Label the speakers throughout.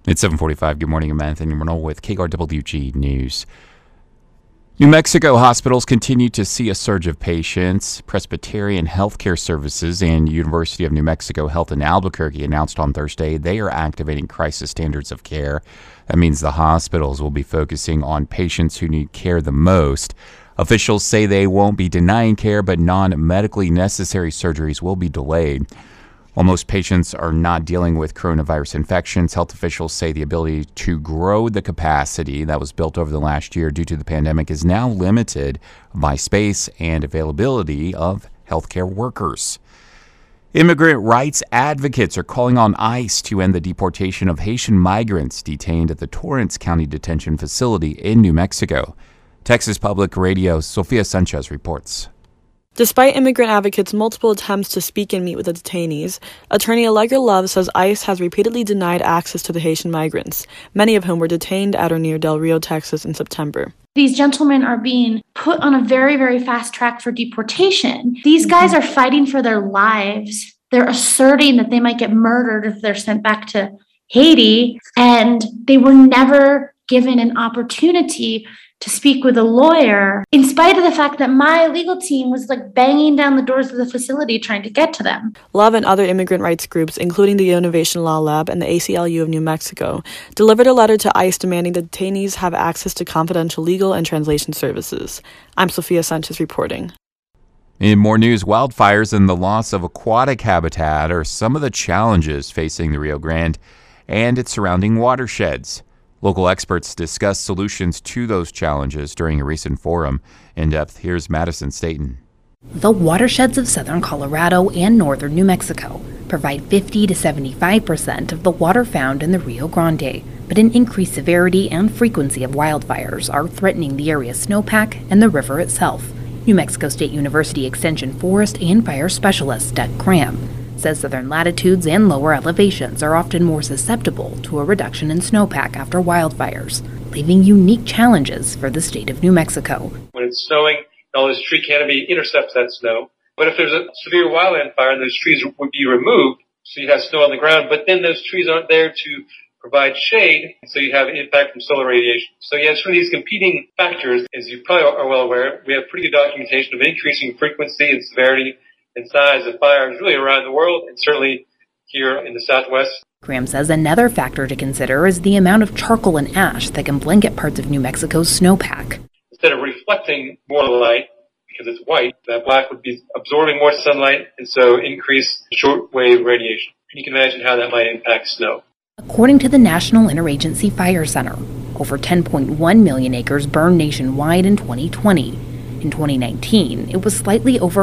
Speaker 1: It's 7:45. Good morning. I'm Anthony Renault with KRWG News. New Mexico hospitals continue to see a surge of patients. Presbyterian Healthcare Services and University of New Mexico Health in Albuquerque announced on Thursday they are activating crisis standards of care. That means the hospitals will be focusing on patients who need care the most. Officials say they won't be denying care, but non-medically necessary surgeries will be delayed. While most patients are not dealing with coronavirus infections, health officials say the ability to grow the capacity that was built over the last year due to the pandemic is now limited by space and availability of healthcare workers. Immigrant rights advocates are calling on ICE to end the deportation of Haitian migrants detained at the Torrance County Detention Facility in New Mexico. Texas Public Radio's Sofia Sanchez reports.
Speaker 2: Despite immigrant advocates' multiple attempts to speak and meet with the detainees, attorney Allegra Love says ICE has repeatedly denied access to the Haitian migrants, many of whom were detained at or near Del Rio, Texas in September.
Speaker 3: These gentlemen are being put on a very, very fast track for deportation. These guys are fighting for their lives. They're asserting that they might get murdered if they're sent back to Haiti, and they were never given an opportunity to speak with a lawyer, in spite of the fact that my legal team was banging down the doors of the facility trying to get to them.
Speaker 2: Love and other immigrant rights groups, including the Innovation Law Lab and the ACLU of New Mexico, delivered a letter to ICE demanding the detainees have access to confidential legal and translation services. I'm Sofia Sanchez reporting.
Speaker 1: In more news, wildfires and the loss of aquatic habitat are some of the challenges facing the Rio Grande and its surrounding watersheds. Local experts discussed solutions to those challenges during a recent forum. In depth, here's Madison Staten.
Speaker 4: The watersheds of southern Colorado and northern New Mexico provide 50 to 75% of the water found in the Rio Grande, but an increased severity and frequency of wildfires are threatening the area's snowpack and the river itself. New Mexico State University Extension Forest and Fire Specialist Doug Graham says southern latitudes and lower elevations are often more susceptible to a reduction in snowpack after wildfires, leaving unique challenges for the state of New Mexico.
Speaker 5: When it's snowing, all this tree canopy intercepts that snow. But if there's a severe wildland fire, those trees would be removed, so you have snow on the ground, but then those trees aren't there to provide shade, so you have impact from solar radiation. So yeah, it's really these competing factors. As you probably are well aware, we have pretty good documentation of increasing frequency and severity and size of fires really around the world, and certainly here in the Southwest.
Speaker 4: Graham says another factor to consider is the amount of charcoal and ash that can blanket parts of New Mexico's snowpack.
Speaker 5: Instead of reflecting more light, because it's white, that black would be absorbing more sunlight, and so increase shortwave radiation. You can imagine how that might impact snow.
Speaker 4: According to the National Interagency Fire Center, over 10.1 million acres burned nationwide in 2020. In 2019, it was slightly over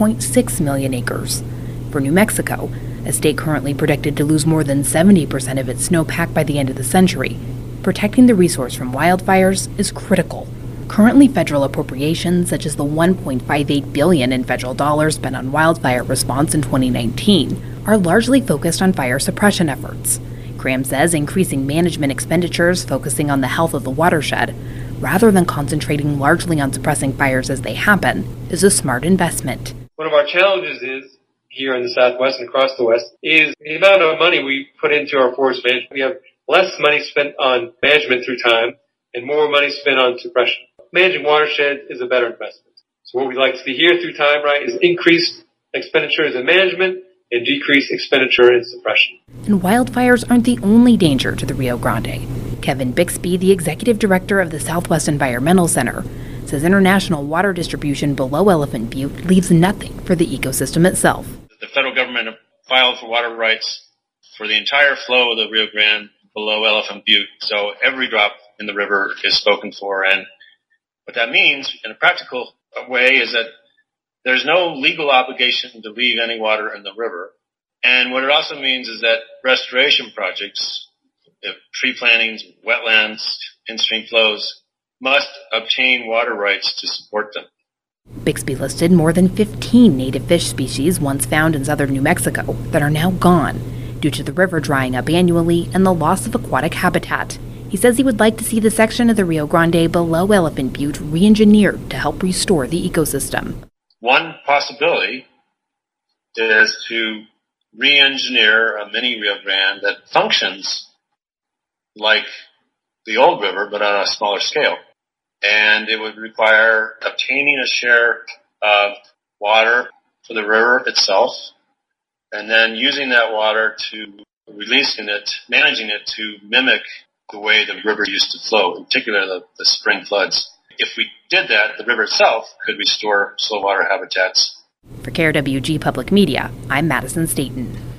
Speaker 4: 4.6 million acres. For New Mexico, a state currently predicted to lose more than 70% of its snowpack by the end of the century, protecting the resource from wildfires is critical. Currently, federal appropriations, such as the $1.58 billion in federal dollars spent on wildfire response in 2019, are largely focused on fire suppression efforts. Graham says increasing management expenditures focusing on the health of the watershed, rather than concentrating largely on suppressing fires as they happen, is a smart investment.
Speaker 5: One of our challenges is, here in the Southwest and across the West, is the amount of money we put into our forest management. We have less money spent on management through time and more money spent on suppression. Managing watersheds is a better investment. So what we'd like to see here through time, right, is increased expenditures in management and decreased expenditure in suppression.
Speaker 4: And wildfires aren't the only danger to the Rio Grande. Kevin Bixby, the executive director of the Southwest Environmental Center, says international water distribution below Elephant Butte leaves nothing for the ecosystem itself.
Speaker 6: The federal government filed for water rights for the entire flow of the Rio Grande below Elephant Butte, so every drop in the river is spoken for. And what that means in a practical way is that there's no legal obligation to leave any water in the river. And what it also means is that restoration projects, tree plantings, wetlands, in-stream flows, must obtain water rights to support them.
Speaker 4: Bixby listed more than 15 native fish species once found in southern New Mexico that are now gone due to the river drying up annually and the loss of aquatic habitat. He says he would like to see the section of the Rio Grande below Elephant Butte re-engineered to help restore the ecosystem.
Speaker 6: One possibility is to re-engineer a mini Rio Grande that functions like the old river, but on a smaller scale. And it would require obtaining a share of water for the river itself, and then using that water to releasing it, managing it to mimic the way the river used to flow, in particular the spring floods. If we did that, the river itself could restore slow water habitats.
Speaker 4: For KRWG Public Media, I'm Madison Staten.